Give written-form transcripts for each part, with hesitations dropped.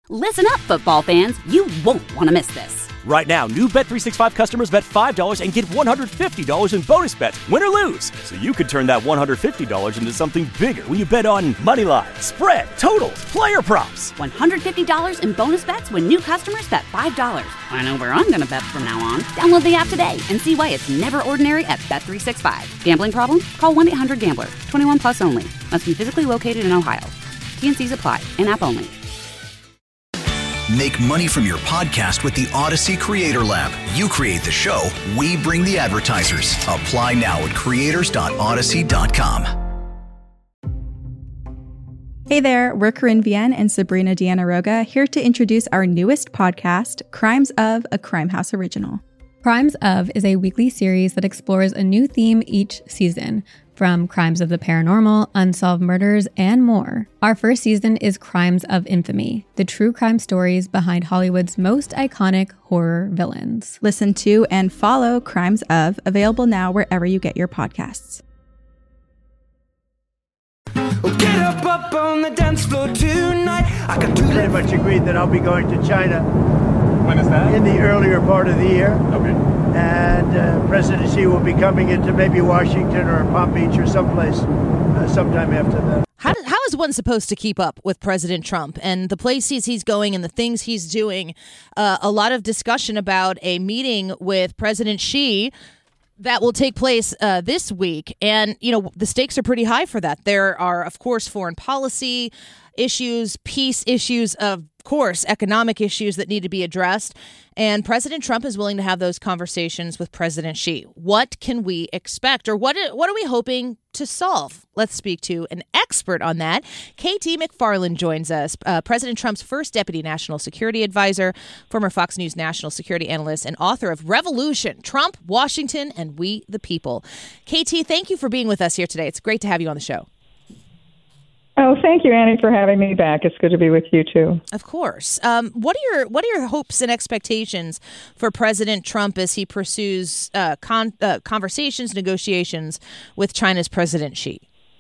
Listen up, football fans. You won't want to miss this. Right now, new Bet365 customers bet $5 and get $150 in bonus bets, win or lose. So you could turn that $150 into something bigger when you bet on money line, spread, totals, player props. $150 in bonus bets when new customers bet $5. I know where I'm going to bet from now on. Download the app today and see why it's never ordinary at Bet365. Gambling problem? Call 1-800-GAMBLER. 21 plus only. Must be physically located in Ohio. T&Cs apply. In-app only. Make money from your podcast with the Odyssey Creator Lab. You create the show, we bring the advertisers. Apply now at creators.odyssey.com. Hey there, we're Corinne Vienne and Sabrina Deanna Roga here to introduce our newest podcast, Crimes of, a Crime House original. Crimes of is a weekly series that explores a new theme each season, from crimes of the paranormal, unsolved murders, and more. Our first season is Crimes of Infamy, the true crime stories behind Hollywood's most iconic horror villains. Listen to and follow Crimes of, available now wherever you get your podcasts. Get up on the dance floor tonight. I can do Pretty much agreed that I'll be going to China. When is that? In the earlier part of the year. Okay. And President Xi will be coming into maybe Washington or Palm Beach or someplace sometime after that. How is one supposed to keep up with President Trump and the places he's going and the things he's doing? A lot of discussion about a meeting with President Xi that will take place this week. And, you know, the stakes are pretty high for that. There are, of course, foreign policy issues, peace issues, of course, economic issues that need to be addressed. And President Trump is willing to have those conversations with President Xi. What can we expect, or what are we hoping to solve? Let's speak to an expert on that. KT McFarland joins us, President Trump's first deputy national security advisor, former Fox News national security analyst, and author of Revolution, Trump, Washington, and We the People. KT, thank you for being with us here today. It's great to have you on the show. Oh, thank you, Annie, for having me back. It's good to be with you, too. Of course. What are your hopes and expectations for President Trump as he pursues conversations, negotiations with China's President Xi?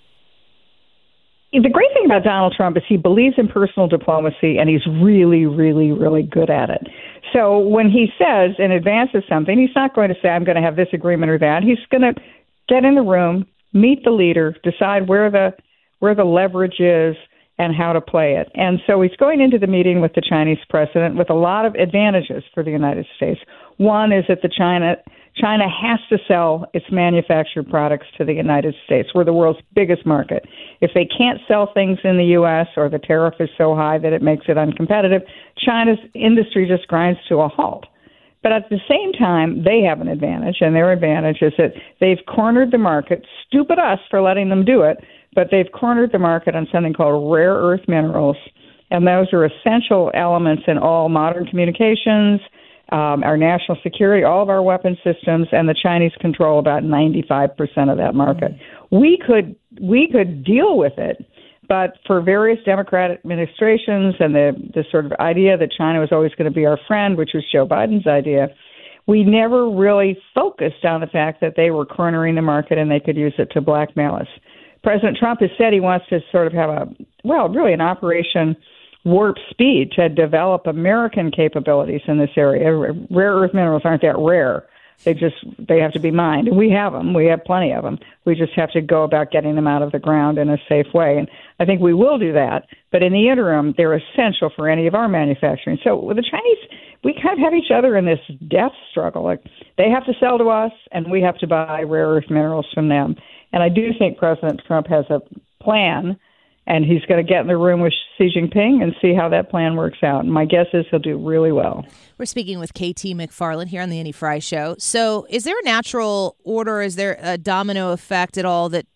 The great thing about Donald Trump is he believes in personal diplomacy, and he's really, really, really good at it. So when he says in advance of something, he's not going to say, I'm going to have this agreement or that. He's going to get in the room, meet the leader, decide where the leverage is and how to play it. And so he's going into the meeting with the Chinese president with a lot of advantages for the United States. One is that China has to sell its manufactured products to the United States. We're the world's biggest market. If they can't sell things in the U.S. or the tariff is so high that it makes it uncompetitive, China's industry just grinds to a halt. But at the same time, they have an advantage, and their advantage is that they've cornered the market. Stupid us for letting them do it, but they've cornered the market on something called rare earth minerals, and those are essential elements in all modern communications, our national security, all of our weapon systems, and the Chinese control about 95% of that market. We could deal with it, but for various Democratic administrations and the sort of idea that China was always going to be our friend, which was Joe Biden's idea, we never really focused on the fact that they were cornering the market and they could use it to blackmail us. President Trump has said he wants to sort of have an Operation Warp Speed to develop American capabilities in this area. Rare earth minerals aren't that rare. They have to be mined. And we have them. We have plenty of them. We just have to go about getting them out of the ground in a safe way. And I think we will do that. But in the interim, they're essential for any of our manufacturing. So with the Chinese, we kind of have each other in this death struggle. Like, they have to sell to us, and we have to buy rare earth minerals from them. And I do think President Trump has a plan, and he's going to get in the room with Xi Jinping and see how that plan works out. And my guess is he'll do really well. We're speaking with KT McFarland here on the Annie Frey Show. So is there a natural order? Is there a domino effect at all that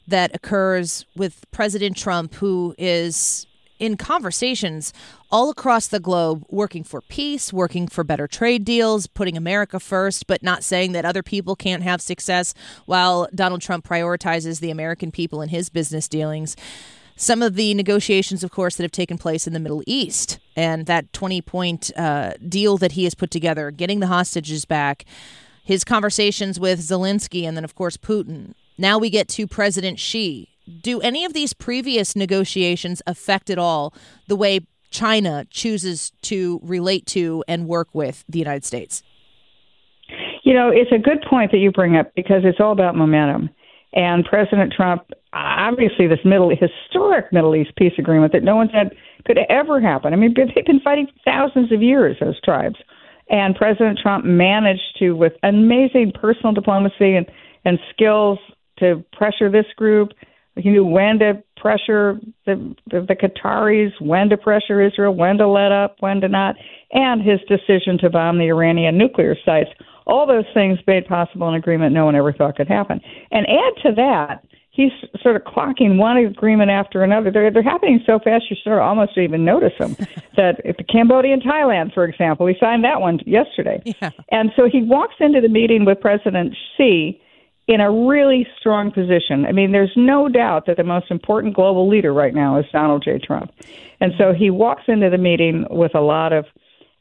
occurs with President Trump, who is in conversations all across the globe, working for peace, working for better trade deals, putting America first, but not saying that other people can't have success, while Donald Trump prioritizes the American people in his business dealings? Some of the negotiations, of course, that have taken place in the Middle East, and that 20-point deal that he has put together, getting the hostages back, his conversations with Zelensky, and then, of course, Putin. Now we get to President Xi. Do any of these previous negotiations affect at all the way China chooses to relate to and work with the United States? It's a good point that you bring up because it's all about momentum. And President Trump, obviously, this historic Middle East peace agreement that no one said could ever happen. I mean, they've been fighting thousands of years, those tribes. And President Trump managed to, with amazing personal diplomacy and skills, to pressure this group. He knew when to pressure the Qataris, when to pressure Israel, when to let up, when to not, and his decision to bomb the Iranian nuclear sites. All those things made possible an agreement no one ever thought could happen. And add to that, he's sort of clocking one agreement after another. They're happening so fast you sort of almost don't even notice them. That the Cambodia and Thailand, for example, he signed that one yesterday. Yeah. And so he walks into the meeting with President Xi in a really strong position. I mean, there's no doubt that the most important global leader right now is Donald J. Trump. And so he walks into the meeting with a lot of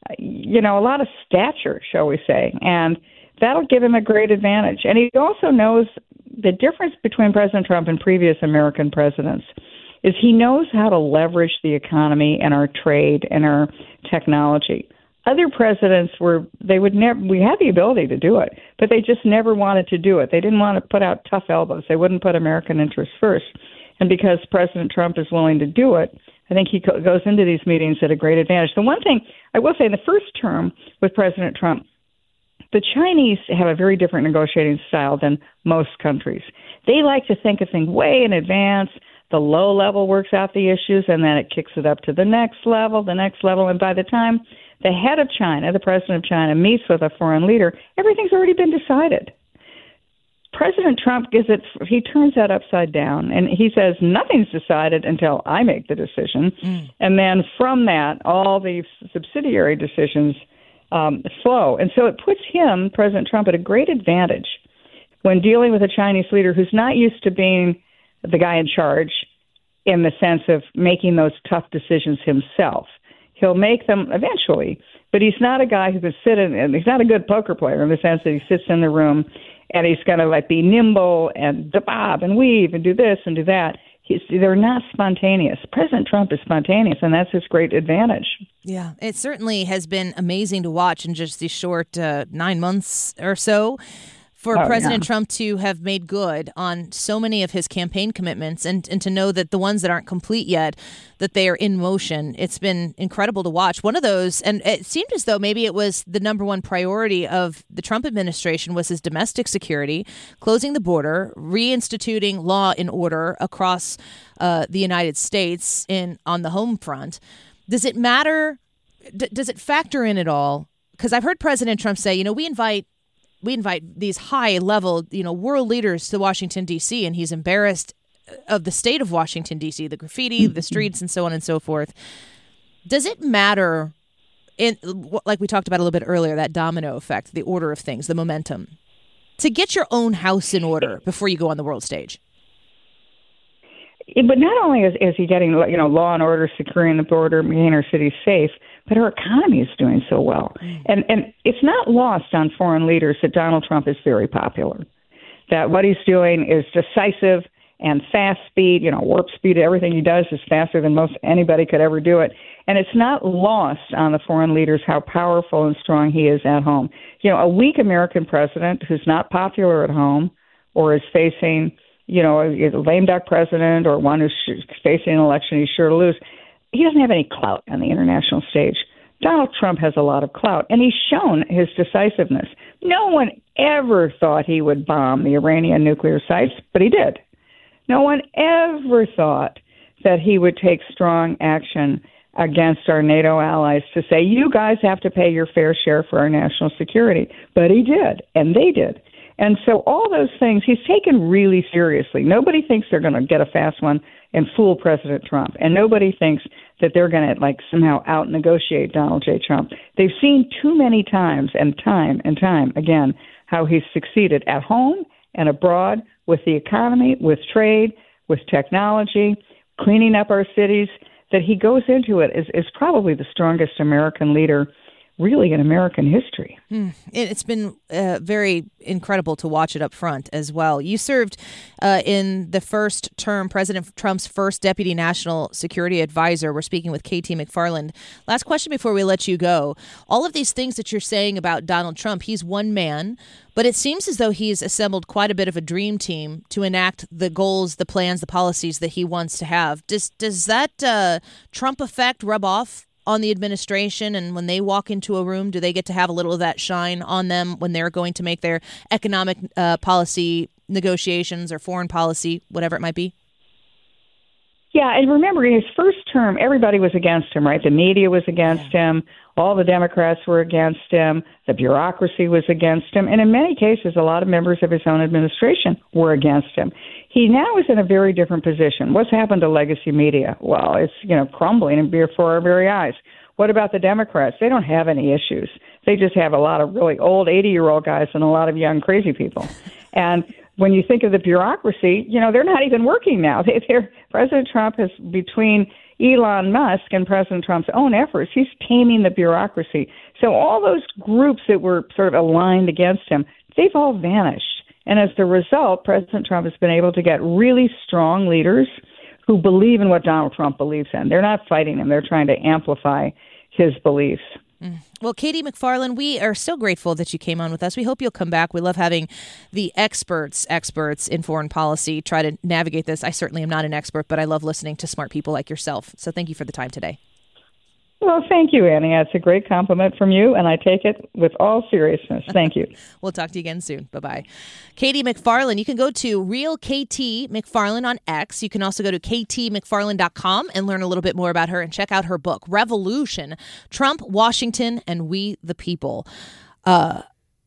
stature, shall we say, and that'll give him a great advantage. And he also knows the difference between President Trump and previous American presidents is he knows how to leverage the economy and our trade and our technology. Other presidents we had the ability to do it, but they just never wanted to do it. They didn't want to put out tough elbows. They wouldn't put American interests first. And because President Trump is willing to do it, I think he goes into these meetings at a great advantage. The one thing I will say, in the first term with President Trump, the Chinese have a very different negotiating style than most countries. They like to think of things way in advance. The low level works out the issues, and then it kicks it up to the next level. And by the time the head of China, the president of China, meets with a foreign leader, everything's already been decided. President Trump he turns that upside down, and he says nothing's decided until I make the decision. And then from that, all the subsidiary decisions flow. And so it puts him, President Trump, at a great advantage when dealing with a Chinese leader who's not used to being the guy in charge in the sense of making those tough decisions himself. He'll make them eventually, but he's not a guy who can he's not a good poker player in the sense that he sits in the room and he's going to be nimble and bob and weave and do this and do that. They're not spontaneous. President Trump is spontaneous, and that's his great advantage. Yeah, it certainly has been amazing to watch in just these short 9 months or so for President Trump to have made good on so many of his campaign commitments and to know that the ones that aren't complete yet, that they are in motion. It's been incredible to watch. One of those, and it seemed as though maybe it was the number one priority of the Trump administration, was his domestic security, closing the border, reinstituting law and order across the United States on the home front. Does it matter? Does it factor in at all? Because I've heard President Trump say, we invite these high-level, world leaders to Washington, D.C., and he's embarrassed of the state of Washington, D.C., the graffiti, the streets, and so on and so forth. Does it matter, like we talked about a little bit earlier, that domino effect, the order of things, the momentum, to get your own house in order before you go on the world stage? But not only is he getting, law and order, securing the border, making our cities safe, but our economy is doing so well. And it's not lost on foreign leaders that Donald Trump is very popular, that what he's doing is decisive and fast speed, warp speed. Everything he does is faster than most anybody could ever do it. And it's not lost on the foreign leaders how powerful and strong he is at home. A weak American president who's not popular at home or is facing a lame duck president or one who's facing an election he's sure to lose, he doesn't have any clout on the international stage. Donald Trump has a lot of clout, and he's shown his decisiveness. No one ever thought he would bomb the Iranian nuclear sites, but he did. No one ever thought that he would take strong action against our NATO allies to say, you guys have to pay your fair share for our national security. But he did, and they did. And so all those things he's taken really seriously. Nobody thinks they're going to get a fast one and fool President Trump. And nobody thinks that they're going to somehow out-negotiate Donald J. Trump. They've seen too many times and time again how he's succeeded at home and abroad with the economy, with trade, with technology, cleaning up our cities, that he goes into it as probably the strongest American leader really in American history. It's been very incredible to watch it up front as well. You served in the first term, President Trump's first deputy national security advisor. We're speaking with KT McFarland. Last question before we let you go. All of these things that you're saying about Donald Trump, he's one man, but it seems as though he's assembled quite a bit of a dream team to enact the goals, the plans, the policies that he wants to have. Does that Trump effect rub off on the administration, and when they walk into a room, do they get to have a little of that shine on them when they're going to make their economic policy negotiations or foreign policy, whatever it might be? Yeah, and remember, in his first term, everybody was against him, right? The media was against him. All the Democrats were against him. The bureaucracy was against him. And in many cases, a lot of members of his own administration were against him. He now is in a very different position. What's happened to legacy media? Well, it's, crumbling before our very eyes. What about the Democrats? They don't have any issues. They just have a lot of really old 80-year-old guys and a lot of young crazy people. And when you think of the bureaucracy, they're not even working now. President Trump has, between Elon Musk and President Trump's own efforts, he's taming the bureaucracy. So all those groups that were sort of aligned against him, they've all vanished. And as the result, President Trump has been able to get really strong leaders who believe in what Donald Trump believes in. They're not fighting him. They're trying to amplify his beliefs. Well, KT McFarland, we are so grateful that you came on with us. We hope you'll come back. We love having the experts in foreign policy try to navigate this. I certainly am not an expert, but I love listening to smart people like yourself. So thank you for the time today. Well, thank you, Annie. That's a great compliment from you, and I take it with all seriousness. Thank you. We'll talk to you again soon. Bye-bye. KT McFarland, you can go to Real KT McFarland on X. You can also go to ktmcfarland.com and learn a little bit more about her and check out her book, Revolution, Trump, Washington, and We the People. I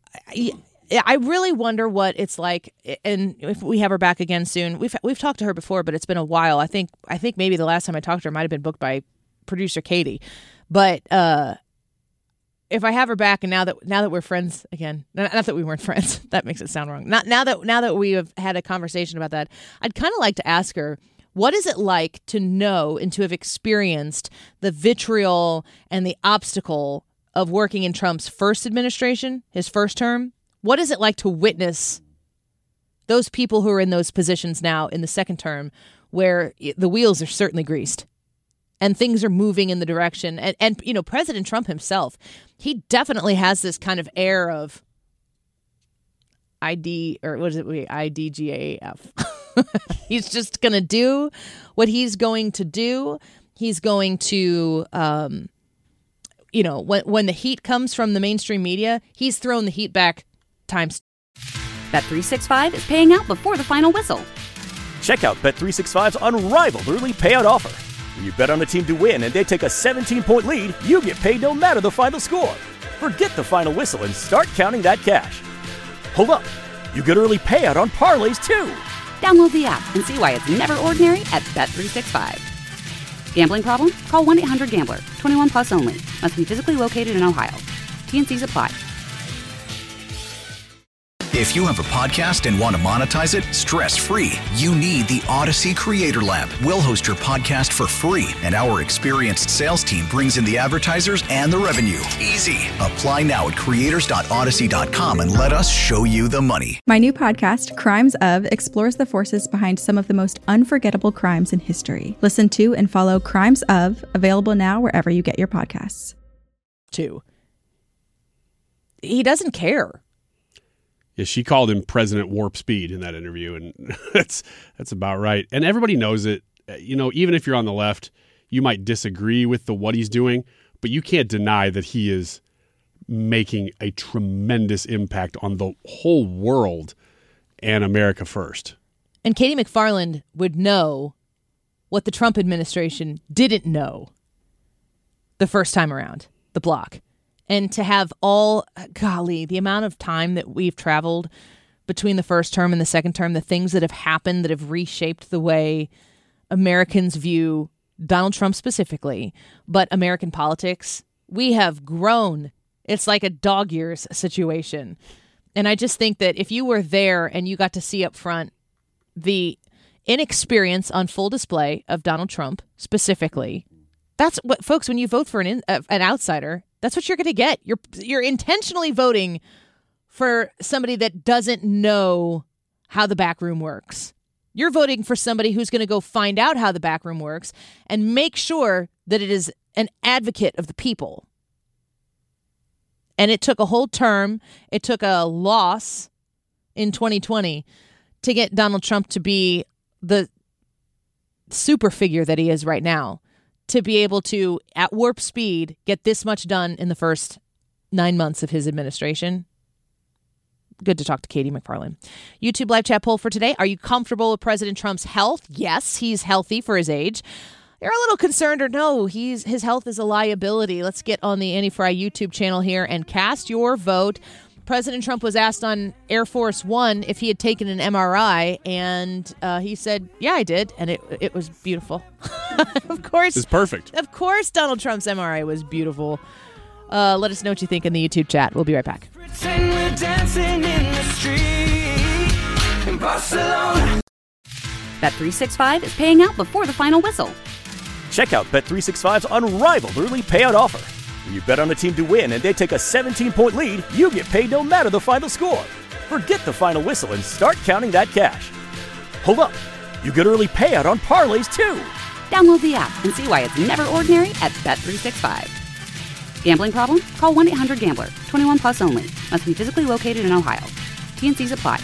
really wonder what it's like, and if we have her back again soon. We've talked to her before, but it's been a while. I think maybe the last time I talked to her might have been booked by producer Katie, but if I have her back, and now that we're friends again, not that we weren't friends, that makes it sound wrong. Now that we have had a conversation about that, I'd kind of like to ask her, what is it like to know and to have experienced the vitriol and the obstacle of working in Trump's first administration, his first term? What is it like to witness those people who are in those positions now in the second term, where the wheels are certainly greased and things are moving in the direction? And President Trump himself, he definitely has this kind of air of IDGAF. He's just going to do what he's going to do. He's going to, when the heat comes from the mainstream media, he's thrown the heat back times. Bet365 is paying out before the final whistle. Check out Bet365's unrivaled early payout offer. When you bet on a team to win and they take a 17-point lead, you get paid no matter the final score. Forget the final whistle and start counting that cash. Hold up. You get early payout on parlays, too. Download the app and see why it's never ordinary at Bet365. Gambling problem? Call 1-800-GAMBLER. 21 plus only. Must be physically located in Ohio. T&Cs apply. If you have a podcast and want to monetize it stress-free, you need the Odyssey Creator Lab. We'll host your podcast for free, and our experienced sales team brings in the advertisers and the revenue. Easy. Apply now at creators.odyssey.com and let us show you the money. My new podcast, Crimes Of, explores the forces behind some of the most unforgettable crimes in history. Listen to and follow Crimes Of, available now wherever you get your podcasts. He doesn't care. Yeah, she called him President Warp Speed in that interview, and that's about right. And everybody knows it. Even if you're on the left, you might disagree with what he's doing, but you can't deny that he is making a tremendous impact on the whole world and America first. And KT McFarland would know what the Trump administration didn't know the first time around the block. And to have the amount of time that we've traveled between the first term and the second term, the things that have happened that have reshaped the way Americans view Donald Trump specifically, but American politics, we have grown. It's like a dog years situation. And I just think that if you were there and you got to see up front the inexperience on full display of Donald Trump specifically, that's what, folks, when you vote for an outsider, That's what you're going to get. You're intentionally voting for somebody that doesn't know how the back room works. You're voting for somebody who's going to go find out how the back room works and make sure that it is an advocate of the people. And it took a whole term. It took a loss in 2020 to get Donald Trump to be the super figure that he is right now, to be able to, at warp speed, get this much done in the first 9 months of his administration. Good to talk to Katie McFarland. YouTube live chat poll for today. Are you comfortable with President Trump's health? Yes, he's healthy for his age. You're a little concerned, or no, his health is a liability. Let's get on the Annie Fry YouTube channel here and cast your vote. President Trump was asked on Air Force One if he had taken an MRI, and he said, yeah, I did, and it was beautiful. Of course. It's perfect. Of course Donald Trump's MRI was beautiful. Let us know what you think in the YouTube chat. We'll be right back. Pretend we're dancing in the street in Barcelona. Bet365 is paying out before the final whistle. Check out Bet365's unrivaled early payout offer. When you bet on a team to win and they take a 17-point lead, you get paid no matter the final score. Forget the final whistle and start counting that cash. Hold up. You get early payout on parlays, too. Download the app and see why it's never ordinary at Bet365. Gambling problem? Call 1-800-GAMBLER. 21 plus only. Must be physically located in Ohio. T&Cs apply.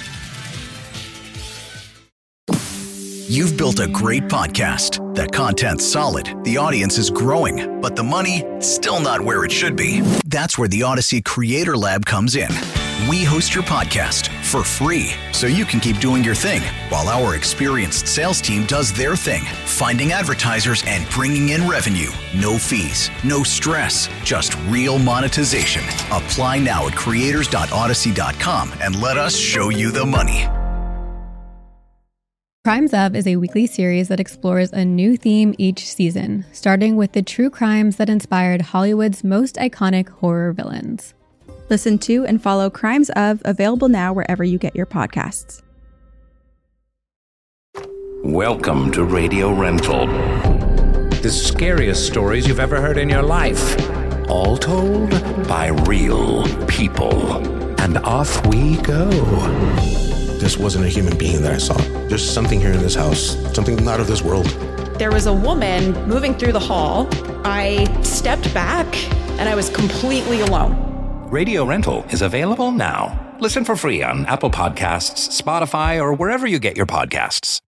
You've built a great podcast. The content's solid, the audience is growing, but the money, still not where it should be. That's where the Odyssey Creator Lab comes in. We host your podcast for free, so you can keep doing your thing, while our experienced sales team does their thing, finding advertisers and bringing in revenue. No fees, no stress, just real monetization. Apply now at creators.odyssey.com and let us show you the money. Crimes Of is a weekly series that explores a new theme each season, starting with the true crimes that inspired Hollywood's most iconic horror villains. Listen to and follow Crimes Of, available now wherever you get your podcasts. Welcome to Radio Rental. The scariest stories you've ever heard in your life. All told by real people. And off we go. This wasn't a human being that I saw. There's something here in this house, something not of this world. There was a woman moving through the hall. I stepped back and I was completely alone. Radio Rental is available now. Listen for free on Apple Podcasts, Spotify, or wherever you get your podcasts.